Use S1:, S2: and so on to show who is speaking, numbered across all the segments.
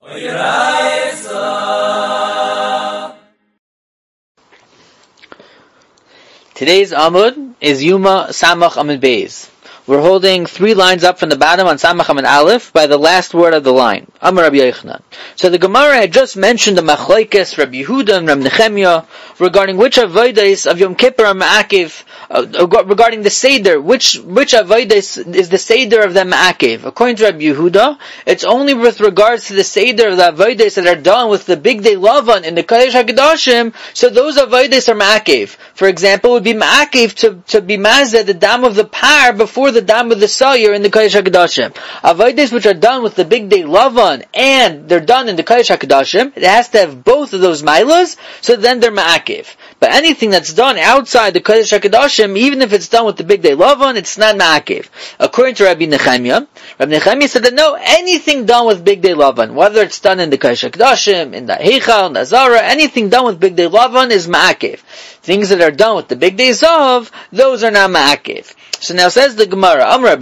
S1: Today's Amud is Yuma Samach Amud Beis. We're holding 3 lines up from the bottom on Samach Amud Aleph by the last word of the line. Amar Rabbi Yochanan. So the Gemara had just mentioned the Machlokes Rabbi Yehuda and Rabbi Nechemia regarding which avodas of Yom Kippur are ma'akev, regarding the Seder, which avodas is the Seder of the ma'akev. According to Rabbi Yehuda, it's only with regards to the Seder of the avodas that are done with the big day Lavan in the Kodesh HaKadoshim, so those avodas are ma'akev. For example, it would be ma'akev to be mazeh the dam of the par before the dam of the sayur in the Kodesh HaKadoshim. Avodas which are done with the big day Lavan and they're done in the Kodesh HaKadoshim, it has to have both of those milas, so then they're ma'akev. But anything that's done outside the Kodesh HaKadoshim, even if it's done with the big day Lavan, it's not ma'akev. According to Rabbi Nechemia said that no, anything done with big day Lavan, whether it's done in the Kodesh HaKadoshim, in the Heichal, in the Zara, anything done with big day Lavan is ma'akev. Things that are done with the big day Zav, those are not ma'akev. So now says the Gemara, Rabbi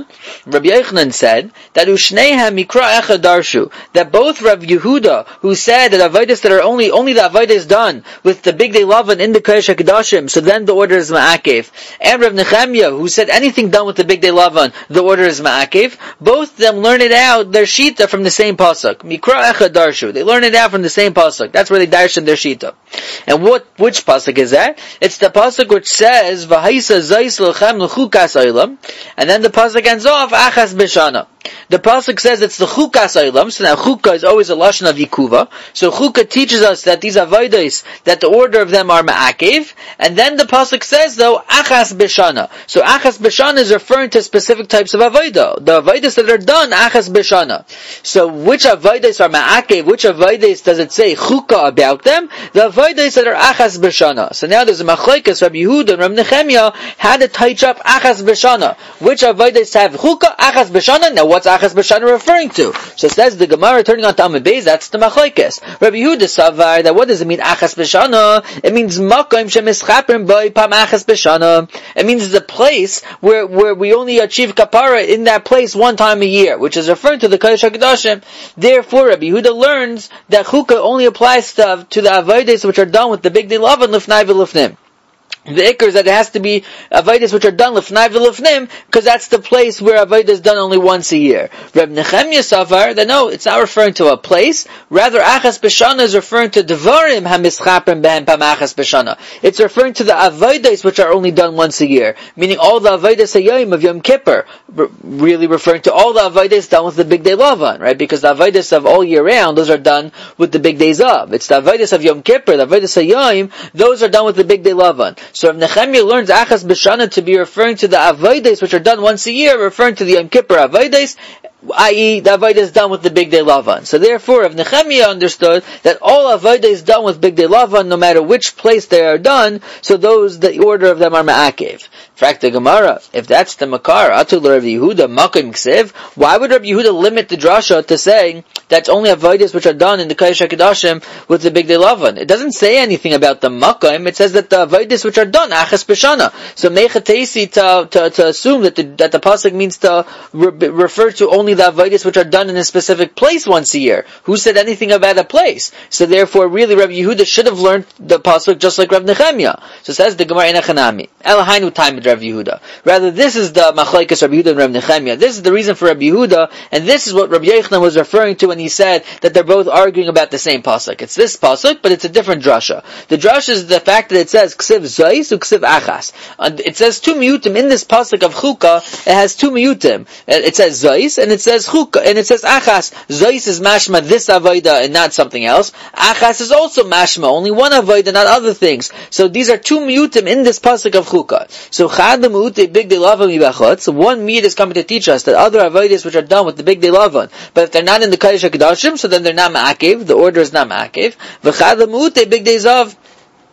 S1: Yochanan said that Ushneihem Mikra Echad Darshu, that both Rav Yehuda, who said that avodas that are only the avodas done with the big day Lavan in the Kodesh HaKadoshim, so then the order is ma'akev, and Rav Nechemia, who said anything done with the big day Lavan, the order is ma'akev, both of them learn it out, their shita, from the same pasuk. Mikra Echad Darshu, they learn it out from the same pasuk. That's where they darshan their shita. And which pasuk is that? It's the pasuk which says, V'haisa zayis l'chem l'chukas olam, and then the pasuk ends off, Achas b'shana. The pasuk says it's the chukas olam, so now chukah is always a lashon of yikuva, so chukah teaches us that these avodos, that the order of them are ma'akev, and then the pasuk says though, Achas b'shana. So Achas b'shana is referring to specific types of avodah. The avodos that are done, Achas b'shana. So which avodos are ma'akev, which avodos does it say chukah about them? The avodos that are Achas b'shana. So now there's a machlokes, Rabbi Yehuda and Rabbi Nechemia had to touch up Achas b'shana. Which avodos have chukah, Achas b'shana? Now what's Achas b'shana referring to? So it says the Gemara turning on to Amud Beis, that's the machlokes. Rabbi Yehuda savar, that what does it mean Achas b'shana? It means makom shemischaperim by pam Achas b'shana. It means the place where we only achieve kapara in that place one time a year, which is referring to the Kodesh HaKadoshim. Therefore, Rabbi Yehuda learns that chukah only applies to the avodos which are done with the big day Lavan lifnai v'lifnim. The ikr is that it has to be avodas which are done lifnai v'lifnim, because that's the place where avodah is done only once a year. Reb Nechemia savar that no, it's not referring to a place. Rather, achas b'shana is referring to devarim hamischaperim behem pam achas b'shana. It's referring to the avodas which are only done once a year, meaning all the avodas hayom of Yom Kippur, really referring to all the avodas done with the big day Lavan, right? Because the avodas of all year round, those are done with the big days of. It's the avodas of Yom Kippur, the avodas hayom, those are done with the big day Lavan. So if Nechemia learns Achas b'shana to be referring to the avodas which are done once a year, referring to the Yom Kippur avodas, i.e. the avodah is done with the big day Lavan. So therefore, if Nechemia understood that all avodah is done with big day Lavan, no matter which place they are done, so those, the order of them are ma'akev. In fact, the Gemara, if that's the makar, atul Rabbi Yehuda, makom ksiv, why would Rabbi Yehuda limit the drasha to saying that's only avodas which are done in the Kodesh HaKadoshim with the big day Lavan? It doesn't say anything about the makom, it says that the avodas which are done, achas b'shana. So mechatesi to assume that the pasuk means to refer to only the avodas which are done in a specific place once a year. Who said anything about a place? So therefore, really, Rabbi Yehuda should have learned the pasuk just like Rabbi Nechemia. So it says the Gemara in Echanami, Elahainu time with Rabbi Yehuda. Rather, this is the machlokes Rabbi Yehuda and Rabbi Nechemia. This is the reason for Rabbi Yehuda, and this is what Rabbi Yochanan was referring to when he said that they're both arguing about the same pasuk. It's this pasuk, but it's a different drasha. The drasha is the fact that it says ksiv zayis uksiv achas. It says two miyutim in this pasuk of chukah. It has two miyutim. It says zayis and it says chukah and it says achas. Zayis is mashma this avodah and not something else. Achas is also mashma only one avodah, not other things. So these are two miyutim in this pasuk of chukah. So chad miyute big day lavan mibachot. So one miyut is coming to teach us that other avodas which are done with the big day lavan, but if they're not in the Kodesh HaKadoshim, so then they're not ma'akev. The order is not ma'akev. V'chad miyute big day zav.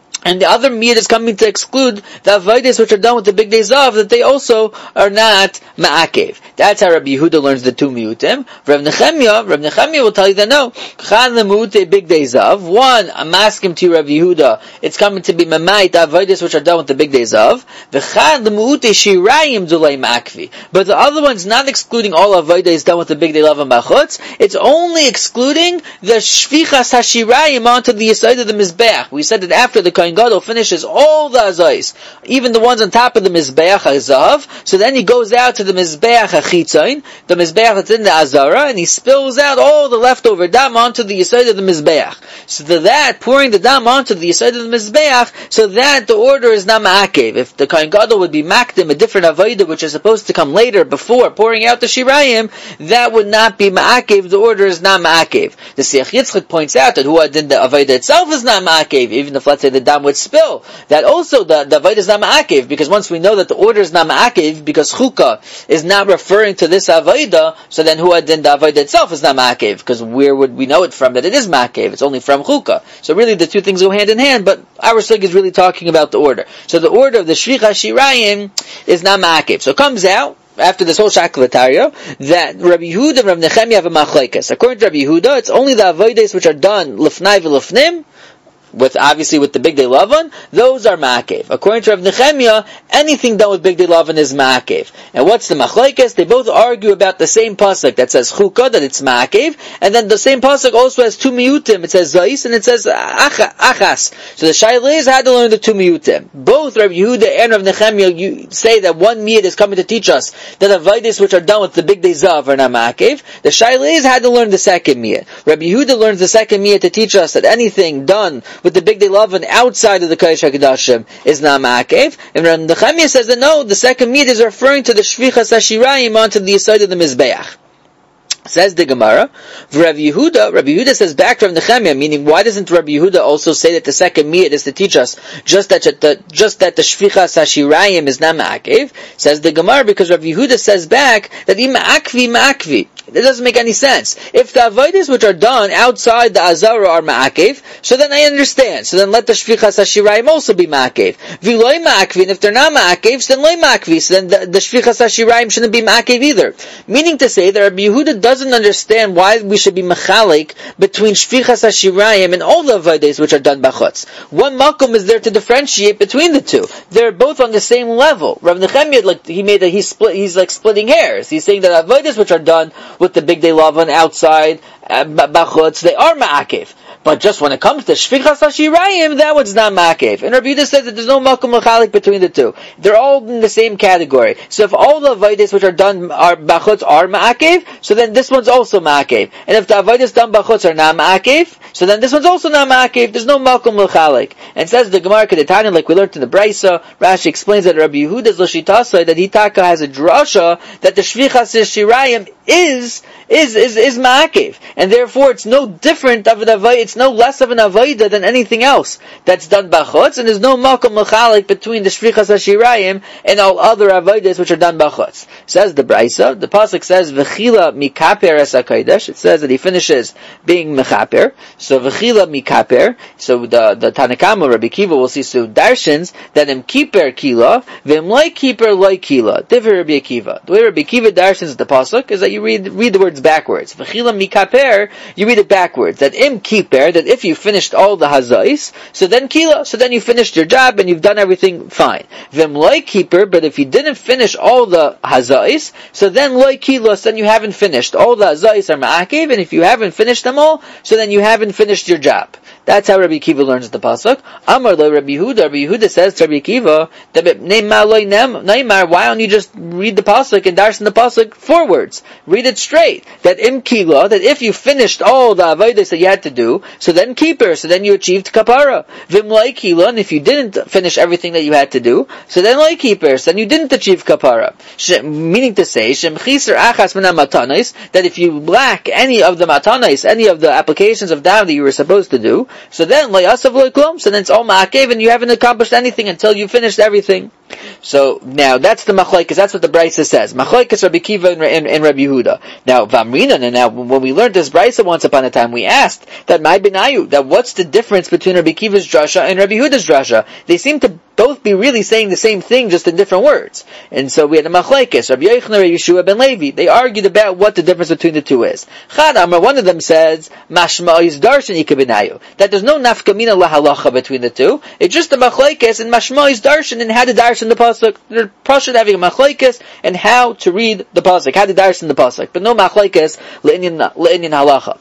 S1: And the other miyad is coming to exclude the avodas which are done with the big days of, that they also are not ma'akev. That's how Rabbi Yehuda learns the two miyutim. Rav Nechemia will tell you that no, chad lemute big days of. One, I'm asking to Rabbi Yehuda, it's coming to be mamait the avodas which are done with the big days of. V'chad lemute shirayim dulei ma'akvi. But the other one's not excluding all avodas done with the big day of and bachutz. It's only excluding the shvichas hashirayim onto the side of the mizbeach. We said that after the Kohen Gadol finishes all the azais, even the ones on top of the mizbeach hazav, so then he goes out to the mizbeach hachitzain, the mizbeach that's in the azara, and he spills out all the leftover dam onto the yesod of the mizbeach. So to that, pouring the dam onto the yesod of the mizbeach, so that the order is not ma'akev. If the Kohen Gadol would be makdim a different avodah which is supposed to come later before pouring out the shirayim, that would not be ma'akev. The order is not ma'akev. The Siach Yitzchak points out that who did the avodah itself is not ma'akev, even if let's say the dam would spill. That also the avodah is not ma'akev, because once we know that the order is not ma'akev, because chukah is not referring to this avodah, so then who then the avodah itself is not ma'akev, because where would we know it from that it is ma'akev? It's only from chukah. So really the two things go hand in hand, but our sugya is really talking about the order. So the order of the shvicha shirayim is not ma'akev. So it comes out after this whole shakulatario that Rabbi Yehuda and Rabbi Nechemia have a machlekes. According to Rabbi Yehuda, it's only the avodas which are done lifnai v'lifnim, with the big day lavan, those are ma'akev. According to Rav Nechemia, anything done with big day lavan is ma'akev. And what's the machlekes? They both argue about the same pasuk that says chukah, that it's ma'akev, and then the same pasuk also has two miyutim. It says zais and it says achas. So the shaila is had to learn the two miyutim. Both Rav Yehuda and Rav Nechemia say that one miyut is coming to teach us that avodas which are done with the big day zav are not ma'akev. The shaila is had to learn the second miyut. Rabbi Yehuda learns the second miyut to teach us that anything done with the big day lavan outside of the Kodesh HaKadoshim is not ma'akev. And Rav Nechemia says that no, the second miyut is referring to the shvichas hashirayim onto the side of the mizbeach. Says the Gemara, Rabbi Yehuda says back from Nechemia, meaning why doesn't Rabbi Yehuda also say that the second miyut is to teach us just that the shvichas hashirayim is not ma'akev? Says the Gemara, because Rabbi Yehuda says back that ma'akvi. It doesn't make any sense. If the avodas which are done outside the azara are ma'akev, so then I understand. So then let the shvichas hashirayim also be ma'akev. V'loi ma'akvi, and if they're not ma'akev, so then loi ma'akvi. So then the shvichas hashirayim shouldn't be ma'akev either. Meaning to say that Rabbi Yehuda doesn't understand why we should be mechalik between shvichas hashirayim and all the avodas which are done b'chutz. One makom is there to differentiate between the two. They're both on the same level. Rav Nechemia, he's like splitting hairs. He's saying that avodas which are done with the big day lavan outside bachutz, they are ma'akev. But just when it comes to shvichas hashirayim, that one's not ma'akev. And Rabbi Yehuda says that there's no makom l'chalik between the two. They're all in the same category. So if all the avodas which are done are bachutz are ma'akev, so then this one's also ma'akev. And if the avodas done bachutz are not ma'akev, so then this one's also not ma'akev. There's no makom l'chalik. And says the Gemara Kedetanya, like we learned in the Brisa, Rashi explains that Rabbi Yehuda's l'shitasa, that Hitaka has a drasha that the shvichas hashirayim is ma'akev, and therefore it's no different of an avodah, it's no less of an avodah than anything else that's done b'chutz, and there's no makom l'chalik between the shvichas hashirayim and all other avodas which are done b'chutz. Says the Brisa, the pasuk says v'chila mikaper es hakodesh. It says that he finishes being mechaper. So v'chila mikaper. So the Tanakama Rabbi Kiva will see so darshans that im kiper kila v'im loy kiper loy kila. Divrei Rabbi Akiva. The way Rabbi Kiva darshans the pasuk is that you read the words backwards. V'chila mikaper, you read it backwards. That im kiper, that if you finished all the hazais, so then kila, so then you finished your job and you've done everything fine. V'im loy kiper, but if you didn't finish all the hazais, so then loy kila, then you haven't finished. All the hazais are ma'akev, and if you haven't finished them all, so then you haven't finished your job. That's how Rabbi Akiva learns the pasuk. Amar lo Rabbi Yehuda. Rabbi Yehuda says to Rabbi Akiva, why don't you just read the pasuk and darshan the pasuk forwards? Read it straight. That im kila, that if you finished all the avodas that you had to do, so then keeper, so then you achieved kapara. Vim loy kila, and if you didn't finish everything that you had to do, so then loy keeper, so then you didn't achieve kapara. Meaning to say, shem chiser achas min matanis, that if you lack any of the matanis, any of the applications of daven that you were supposed to do, so then lo yasav lo klum, so then it's all ma'akev and you haven't accomplished anything until you finished everything. So now that's the machlokes. That's what the Brisa says. Machlokes Rabbi Kiva and Rabbi Yehuda. Now Vamrina. And now when we learned this Brisa once upon a time, we asked that my benayu, that what's the difference between Rabbi Kiva's drasha and Rabbi Yehuda's drasha? They seem to both be really saying the same thing, just in different words. And so we had a machlokes. Rabbi Yochanan and Yeshua ben Levi. They argued about what the difference between the two is. Chad Amar, one of them says mashma is darshan ika benayu, that there's no nafkamina lahalacha between the two. It's just a machlokes, and mashma is darshan, and how to darshan the pasuk. They're pasuk having a machlokes and how to read the pasuk, how to darshan the pasuk, but no machlokes le'inyan halacha.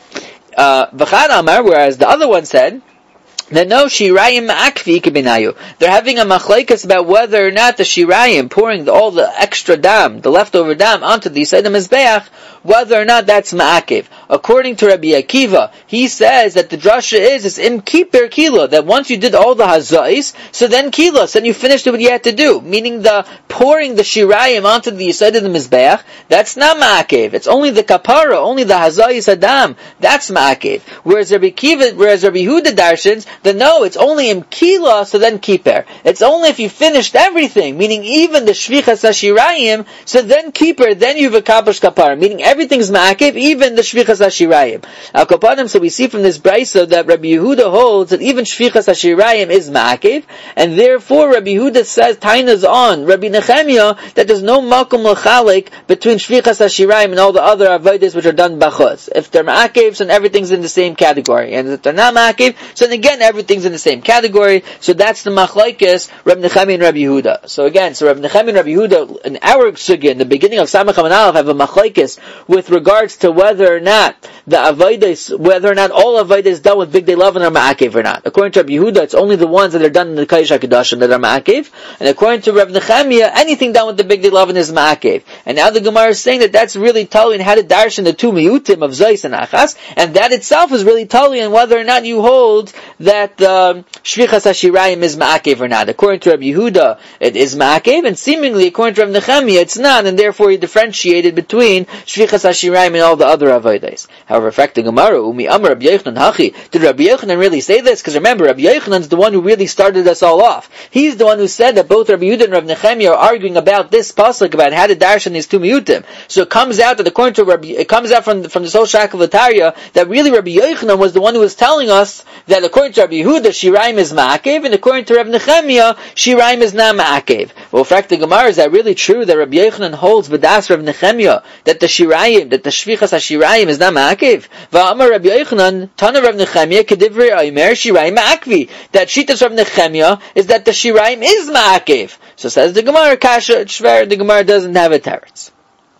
S1: V'chad Amar, whereas the other one said that no, shirayim ma'akvi kebenayu. They're having a machlokes about whether or not the shirayim, pouring all the extra dam, the leftover dam, onto the Yisai Mizbeach, whether or not that's ma'akev. According to Rabbi Akiva, he says that the drasha is im kiper kila, that once you did all the hazais, so then kilos, then you finished what you had to do. Meaning the pouring the shirayim onto the Yisai Mizbeach, that's not ma'akev. It's only the kapara, only the hazais adam, that's ma'akev. Whereas Rabbi Yehuda darshans, then no, it's only im kila, so then kiper. It's only if you finished everything, meaning even the shvichas hashirayim, so then kiper, then you've accomplished kapara, meaning everything's ma'akev, even the shvichas hashirayim. Al kapanim, so we see from this brisa that Rabbi Yehuda holds that even shvichas hashirayim is ma'akev, and therefore Rabbi Yehuda says, Taina's on Rabbi Nechemia, that there's no makom l'chalik between shvichas hashirayim and all the other avodas which are done b'chutz. If they're ma'akev, then everything's in the same category, and if they're not ma'akev, so then again, everything's in the same category. So that's the machlokes Rabbi Nechemia and Rabbi Yehuda. So again, Rabbi Nechemia and Rabbi Yehuda in our sugya in the beginning of Samach Amin Aleph have a machlokes with regards to whether or not the avodas, whether or not all avodas done with Big Day Lavan are ma'akev or not. According to Rabbi Yehuda, it's only the ones that are done in the Kodesh HaKadoshim that are ma'akev, and according to Rabbi Nechemia, anything done with the Big Day Lavan is ma'akev. And now the Gemara is saying that that's really telling how to darshan the two miyutim of Zos and Achas, and that itself is really telling on whether or not you hold that shvichas hashirayim is ma'akev or not. According to Rabbi Yehuda, it is ma'akev, and seemingly according to Rabbi Nechemia, it's not, and therefore he differentiated between shvichas hashirayim and all the other avodas. However, fact the Gemara, umi amar Rabbi Yochanan hachi, did Rabbi Yochanan really say this? Because remember, Rabbi Yochanan is the one who really started us all off. He's the one who said that both Rabbi Yehuda and Rabbi Nechemia are arguing about this pasuk about how to darshan these two miyutim. So it comes out that according to it comes out from this whole shakel v'tarya that really Rabbi Yochanan was the one who was telling us that according to Rabbi Yehuda, shirayim is ma'akev, and according to Rabbi Nechemia, shirayim is not ma'akev. Well, fact the Gemara, is that really true that Rabbi Yochanan holds b'das Rabbi Nechemia that the shirayim, that the shvichas hashirayim is not ma'akev? Va'amar Rabbi Yochanan, Tana Rabbi Nechemia, kedivrei omer shirayim ma'akvi. That shitas Rabbi Nechemia is that the shirayim is ma'akev. So says the Gemara, kasha shver, the Gemara doesn't have a teretz.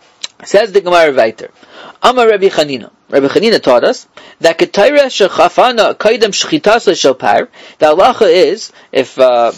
S1: Says the Gemara weiter. Amar Rabbi Chanina. Rabbi Chanina taught us that ketayra shechafana kaidem shchitas shel par. The halacha is if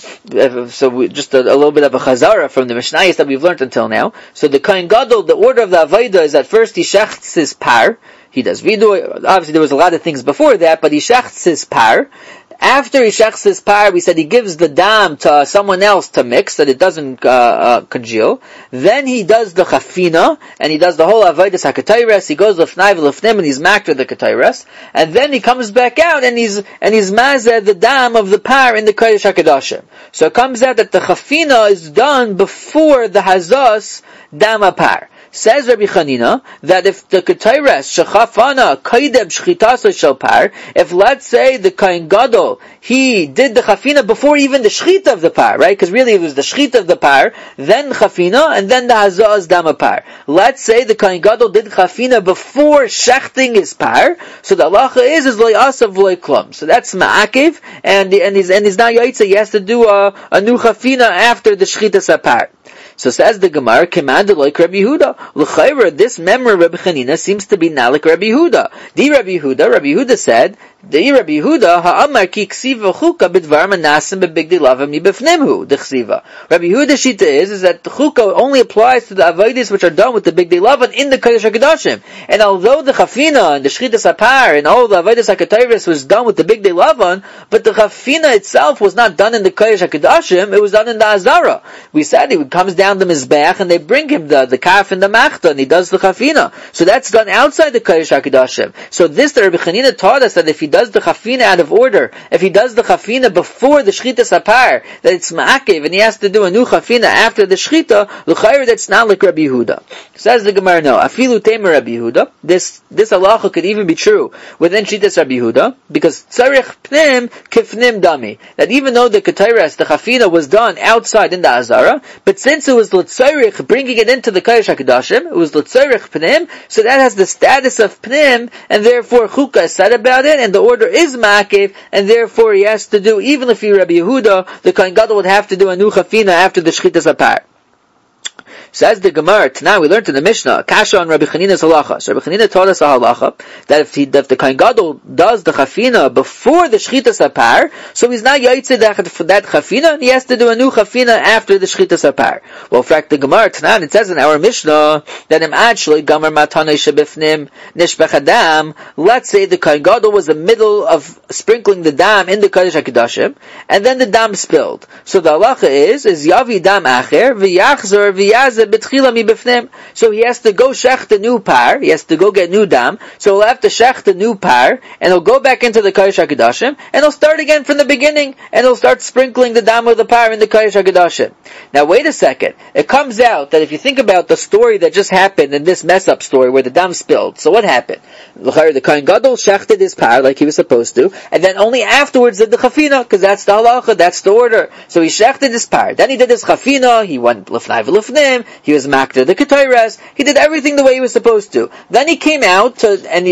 S1: just a little bit of a chazara from the Mishnayos that we've learned until now. So the Kohen Gadol, the order of the avodah is that first he shechts his par. He does vidu. Obviously, there was a lot of things before that, but he shechts his par. After he shechts his par, we said he gives the dam to someone else to mix, that it doesn't congeal. Then he does the chafina, and he does the whole avodas hakatayres. He goes lefnai v'lefnim, and he's makter the katayres. And then he comes back out, and he's mazeh the dam of the par in the kodesh hakadoshim. So it comes out that the chafina is done before the hazos dam par. Says Rabbi Chanina that if the ketayres shechafana kaidem shchitas shel par, if let's say the Kohen Gadol he did the chafina before even the shchita of the par, right? Because really it was the shchita of the par, then chafina, and then the hazaz dama par. Let's say the Kohen Gadol did chafina before shechting his par, so the halacha is loy asav loy klum. So that's ma'akev, and he's not yaitza. He has to do a new chafina after the shchita par. So says the Gemara, commanded like Rabbi Yehuda. L'chayra, this memory of Rabbi Chanina seems to be not like Rabbi Yehuda. Rabbi Yehuda said, Rabbi Yehuda, ha'amar ki ksiva chuka b'dvar manasim b'bigdi lavam mibefnimhu, d'chsiva. Rabbi Yehuda's shita is that the chuka only applies to the avodas which are done with the bigdi lavan in the Kodesh HaKadoshim. And although the chafina and the shchitas apar and all the avodas HaKatayres was done with the bigdi lavan, but the chafina itself was not done in the Kodesh HaKadoshim, it was done in the Azara. We said it comes down around the Mizbeach, and they bring him the kaf and the machta, and he does the chafina. So that's done outside the Kodesh HaKadoshim. So this, the Rabbi Chanina taught us that if he does the chafina out of order, if he does the chafina before the shchitas apar, that it's ma'akev, and he has to do a new chafina after the shchita, l'chayr, that's not like Rabbi Yehuda. Says the Gemara, no, afilu temer Rabbi Yehuda. This halacha could even be true within shchitas Rabbi Yehuda, because tzarich pnim kifnim dami. That even though the ketayres, the chafina, was done outside in the azara, but since it was l'tzarich, bringing it into the Kodesh HaKadoshim, it was l'tzarich pnim, so that has the status of pnim, and therefore chukah is said about it, and the order is ma'akev, and therefore he has to do, even if he Rabbi Yehuda, the Kohen Gadol would have to do a new chafina after the shchitas apar. Says the Gemara, tonight we learned in the Mishnah, Kasha on Rabbi Chanina's halacha. So Rabbi Chanina taught us a halacha, that if the Kohen Gadol does the chafina before the shchitas apar, so he's not yaitze for that chafina, and he has to do a new chafina after the shchitas apar. Well, for the Gemara, tonight it says in our Mishnah, that im actually gamar matanei shebifnim nishbech adam, let's say the Kohen Gadol was in the middle of sprinkling the dam in the Kodesh HaKadoshim, and then the dam spilled. So the halacha is yavi dam acher, v'yachzor v'yaz so he has to go shech the new par, he has to go get new dam, so he'll have to shech the new par, and he'll go back into the Kodesh HaKadoshim, and he'll start again from the beginning, and he'll start sprinkling the dam of the par in the Kodesh HaKadoshim. Now wait a second, it comes out that if you think about the story that just happened in this mess up story where the dam spilled, so what happened? The Kohen Gadol shechted his par like he was supposed to, and then only afterwards did the chafina, because that's the halacha, that's the order. So he shechted his par, then he did his chafina, he went lifnai v'lifnim, he was makter the ketayres, he did everything the way he was supposed to. Then he came out and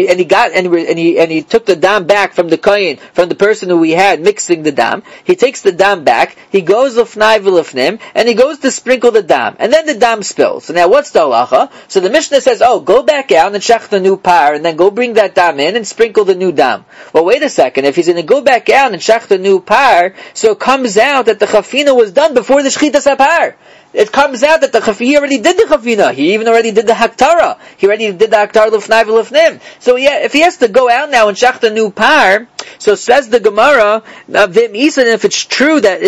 S1: he took the dam back from the kohen, from the person who he had mixing the dam. He takes the dam back, he goes lifnai v'lifnim, and he goes to sprinkle the dam, and then the dam spills. So now what's the halacha? So the Mishnah says, go back out and shech the new par, and then go bring that dam in and sprinkle the new dam. Well, wait a second, if he's going to go back out and shech the new par, so it comes out that the chafina was done before the shchitas apar. It comes out that he already did the chafina. He even already did the haktara. He already did the haktara l'fnai v'l'fnim. So yeah, if he has to go out now and shech the new par, so says the Gemara, if it's true that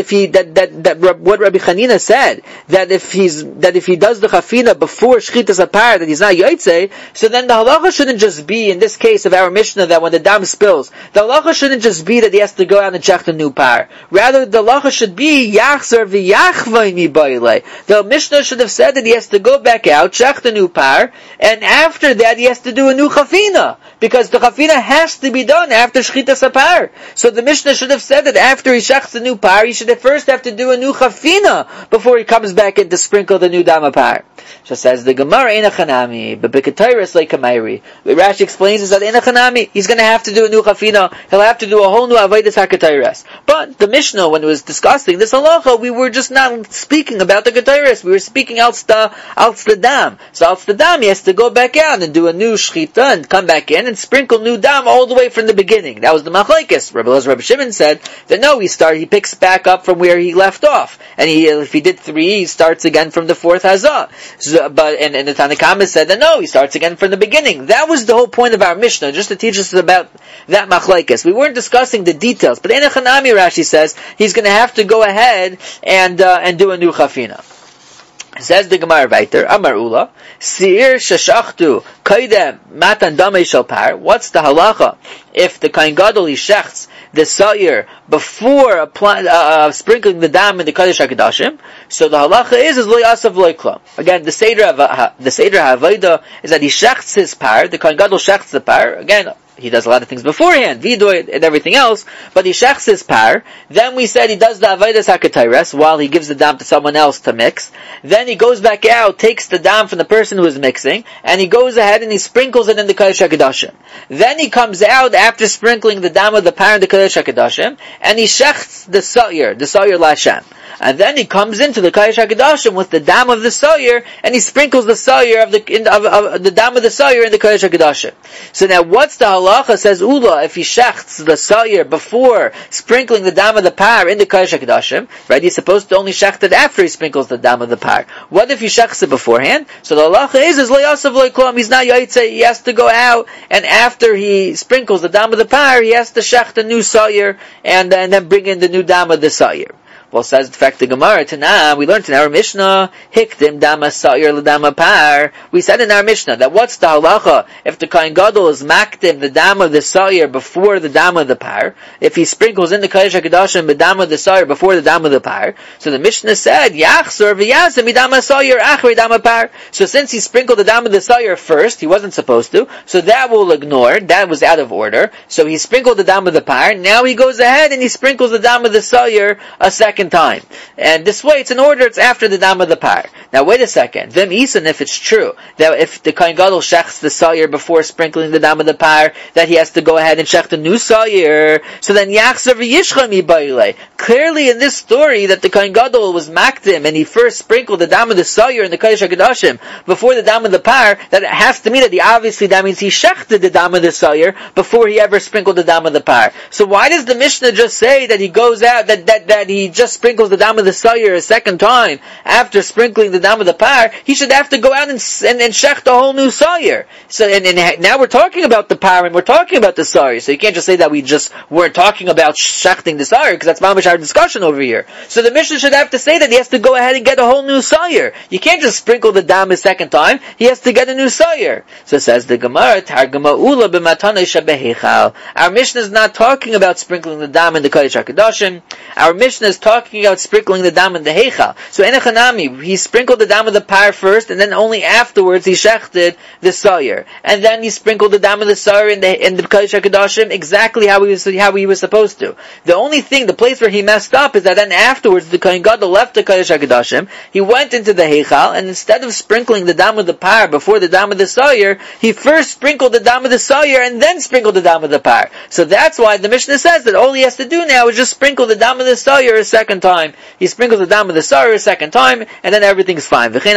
S1: what Rabbi Chanina said, that if he does the chafina before shchitas apar, that he's not yaitze, so then the halacha shouldn't just be, in this case of our Mishnah, that when the dam spills, the halacha shouldn't just be that he has to go out and shech the new par. Rather, the halacha should be yachzor v'yachvay mi bailei. The Mishnah should have said that he has to go back out, shech the new par, and after that he has to do a new chafina, because the chafina has to be done after shchitas apar. So the Mishnah should have said that after he shechs the new par, he should first have to do a new chafina before he comes back in to sprinkle the new dam apar. So says the Gemara, Eina Chanami, but Bekatayris like Kamairi. Rashi explains is that Eina Chanami, he's going to have to do a new chafina, he'll have to do a whole new avodas hakatayris. But the Mishnah, when it was discussing this halacha, we were just not speaking about the ketayris, we were speaking out the dam. So out the dam, he has to go back out and do a new shchita and come back in and sprinkle new dam all the way from the beginning. That was the machlekes. Rabbi Shimon said that no, he picks back up from where he left off, and if he did 3, he starts again from the 4th hazah. So, and the Tanakhama said that no, he starts again from the beginning. That was the whole point of our Mishnah, just to teach us about that machlekes. We weren't discussing the details, but Eina Chanami, Rashi says he's going to have to go ahead and do a new chafina. Says the Gemara weiter, Amar Ula, Seir sheshachtu kaidem matan damei shel par. What's the halacha if the Kohen Gadol shechts the sa'ir before sprinkling the dam in the Kodesh HaKadoshim? So the halacha is lo yasav lo klam. Again, the Seder HaAvodah is that he shechts his par, the Kohen Gadol shechts the par. Again, he does a lot of things beforehand, vidoy and everything else, but he shechs his par. Then we said he does the avodas hakatayres while he gives the dam to someone else to mix. Then he goes back out, takes the dam from the person who is mixing, and he goes ahead and he sprinkles it in the Kodesh HaKadoshim. Then he comes out after sprinkling the dam of the par in the Kodesh HaKadoshim, and he shechs the sa'ir l'Hashem. And then he comes into the Kodesh HaKadoshim with the dam of the sa'ir, and he sprinkles the sa'ir of the dam of the sa'ir in the Kodesh HaKadoshim. So now what's the halacha? Says Ula, if he shechts the sa'ir before sprinkling the dam of the par in the Kodesh HaKadoshim, right, he's supposed to only shecht it after he sprinkles the dam of the par. What if he shechts it beforehand? So the halacha is lo yasav lo klam, he's not yaitze, he has to go out, and after he sprinkles the dam of the par, he has to shecht a new sa'ir, and then bring in the new dam of the sa'ir. Well, says the fact the Gemara Tanah, we learned in our Mishnah, Hikdim Dama Sa'ir L'Dama Par. We said in our Mishnah that what's the halacha if the Kohen Gadol is makdim the Dam of the Sa'ir before the Dam of the Par, if he sprinkles in the Kodesh HaKadoshim the Dam of the Sa'ir before the Dam of the Par. So the Mishnah said, Yachzor v'yazim Midama Sa'ir achri Dama Par. So since he sprinkled the Dam of the Sa'ir first, he wasn't supposed to, so that will ignore, that was out of order. So he sprinkled the Dam of the Par, now he goes ahead and he sprinkles the Dam of the Sa'ir a second time. And this way it's in order, it's after the Dam of the Par. Now wait a second, Vim Isan, if it's true, that if the Kohen Gadol shechs the Sa'ir before sprinkling the Dam of the Par, that he has to go ahead and shech the new Sa'ir, so then Yachzor v'yishcha mibayle. Clearly in this story that the Kohen Gadol was makdim and he first sprinkled the Dam of the Sa'ir in the Kodesh HaKadoshim before the Dam of the Par, that it has to mean that that means he shechted the Dam of the Sa'ir before he ever sprinkled the Dam of the Par. So why does the Mishnah just say that he goes out, that he just sprinkles the Dam of the Sa'ir a second time after sprinkling the Dam of the Par? He should have to go out and shech the whole new Sa'ir. So, and now we're talking about the Par and we're talking about the Sa'ir. So you can't just say that we just weren't talking about shechting the Sa'ir, because that's mamish our discussion over here. So the Mishnah should have to say that he has to go ahead and get a whole new Sa'ir. You can't just sprinkle the Dam a second time. He has to get a new Sa'ir. So it says the Gemara, Targama Ula b'matana shebehechal. Our Mishnah is not talking about sprinkling the Dam in the Kodesh HaKadoshim. Our Mishnah is talking about sprinkling the Dam in the Heichal. So Enechanami, he sprinkled the Dam of the Par first, and then only afterwards he shechted the Sa'ir. And then he sprinkled the Dam of the Sa'ir in the Kodesh HaKadoshim exactly how he was supposed to. The only thing, the place where he messed up is that then afterwards the Kohen Gadol left the Kodesh HaKadoshim, he went into the Heichal, and instead of sprinkling the Dam of the Par before the Dam of the Sa'ir, he first sprinkled the Dam of the Sa'ir and then sprinkled the Dam of the Par. So that's why the Mishnah says that all he has to do now is just sprinkle the Dam of the Sa'ir a second time. He sprinkles the Dam of the Sa'ir a second time, and then everything's fine. That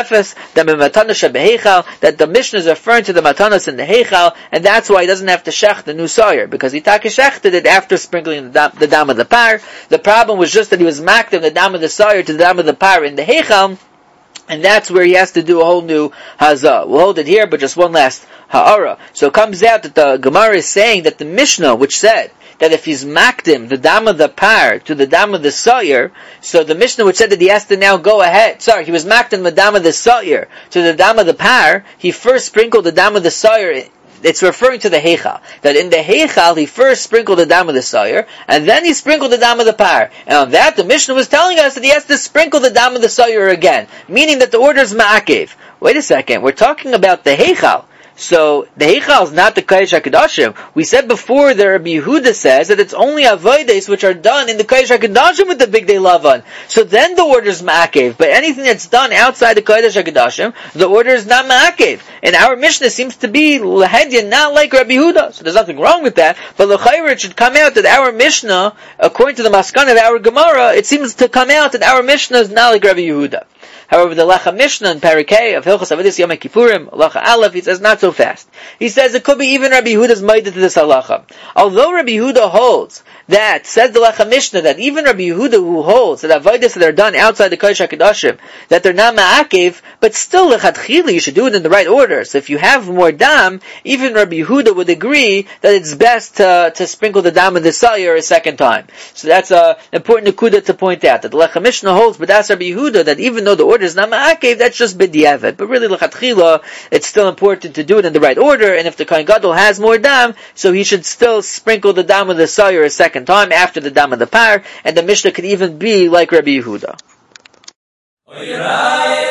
S1: the Mishnah is referring to the matanas in the Heichal, and that's why he doesn't have to shech the new Sa'ir, because he shechted it after sprinkling the Dam of the Par. The problem was just that he was makdim the Dam of the Sa'ir to the Dam of the Par in the Heichal, and that's where he has to do a whole new hazah. We'll hold it here, but just one last ha'ara. So it comes out that the Gemara is saying that the Mishnah, which said that if he's makdim the Dam of the Par to the Dam of the Sa'ir, so the Mishnah which said that he has to now go ahead, he was makdim the Dam of the Sa'ir to the Dam of the Par, he first sprinkled the Dam of the Sa'ir. It's referring to the Heichal. That in the Heichal, he first sprinkled the Dam of the Sa'ir, and then he sprinkled the Dam of the Par. And on that, the Mishnah was telling us that he has to sprinkle the Dam of the Sa'ir again. Meaning that the order is Ma'akev. Wait a second, we're talking about the Heichal. So, the Heichal is not the Kodesh HaKadoshim. We said before that Rabbi Yehuda says that it's only avodas which are done in the Kodesh HaKadoshim with the Big Day Lavan. So then the order is Ma'akev. But anything that's done outside the Kodesh HaKadoshim, the order is not Ma'akev. And our Mishnah seems to be Lahedya, not like Rabbi Yehuda. So there's nothing wrong with that. But L'chayra, it should come out that our Mishnah, according to the Maskan of our Gemara, it seems to come out that our Mishnah is not like Rabbi Yehuda. However, the Lecha Mishnah in Parakeh of Hilchos Avedis Yom Kippurim, Lecha Aleph, he says not so fast. He says it could be even Rabbi Yehuda's maidah to this halacha. Although Rabbi Yehuda holds that, says the Lecha Mishnah, that even Rabbi Yehuda who holds that avodas that are done outside the Kodesh HaKadoshim, that they're not ma'akev, but still lechatchila you should do it in the right order. So if you have more dam, even Rabbi Yehuda would agree that it's best to sprinkle the dam of the Sa'ir a second time. So that's an important nekuda to point out, that the Lecha Mishnah holds, but that's Rabbi Yehuda, that even though the order is not ma'akev, that's just b'diavad. But really lechatchila, it's still important to do it in the right order, and if the Kohen Gadol has more dam, so he should still sprinkle the dam of the Sa'ir a second time after the dam of the Par, and the Mishnah could even be like Rabbi Yehuda.